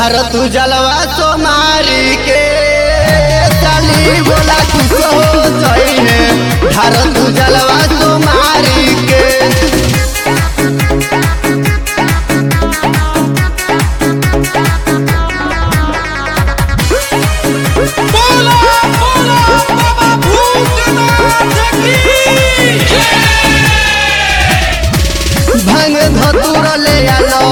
धार तू जलवा सोमारी के साली भोला खुश हो जाइए। धार तू जलवा सोमारी के भांग धतूर ले आलो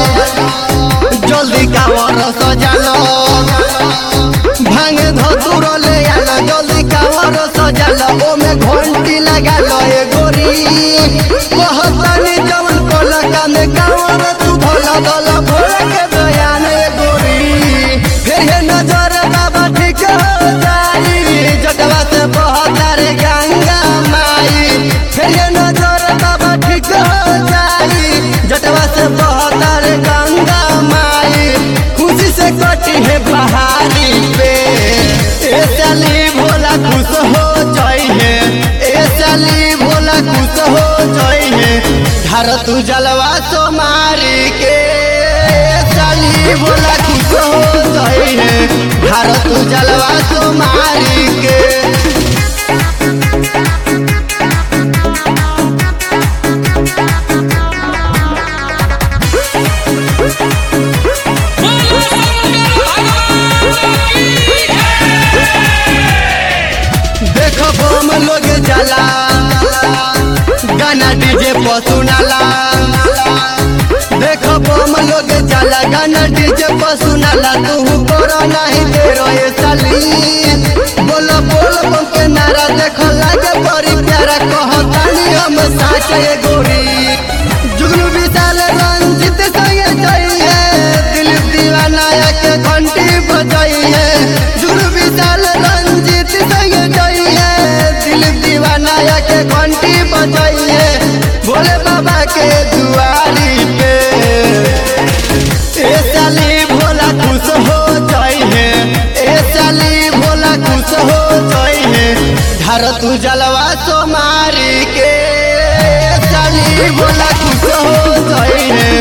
जल्दी कावर सजालो। भांग धतूर ले आलो जल्दी कावर सजालो। ओमे घंटी लगा लो ए गोरी कहतानी जवन कोलका में कावर तू भोला दला भोला के बयान ए गोरी। फिर ये नजर बाबा ठीक हो जाई जटवा से बहता रे गंगा माई। फिर ये नजर बाबा ठीक हो जाई जटवा से बहता रे गंगा माई। खुशी से कटी है पहाड़ी पे ए साली भोला खुश हो जाइए। ए साली भोला खुश हो जाइए। धार तू जलवा सोमारी के साली भोला खुश हो जाइए। धार तू जलवा सोमारी के देखो बम लोग जला गाना डीजे पर सुनाला। देखो बम लोग जला गाना डीजे पर सुनाला। तू करो नहीं तेरो ये साली बोलो बोल बम के नारा देखो लागे बड़ी प्यारा कहतानी हम साच ये गोरी। जुगनू विशाल रंजित संगे जाइए दिल दीवाना के घंटी बजाइए। जुगनू विशाल रंजित संगे जाइए दिल दीवाना के घंटी बजाइए भोले बाबा के दुआरी पे ए साली भोला खुश हो जाइए। ए साली भोला खुश हो जाइए। धार तू जलवा सोमारी के साली भोला खुश हो जाइए।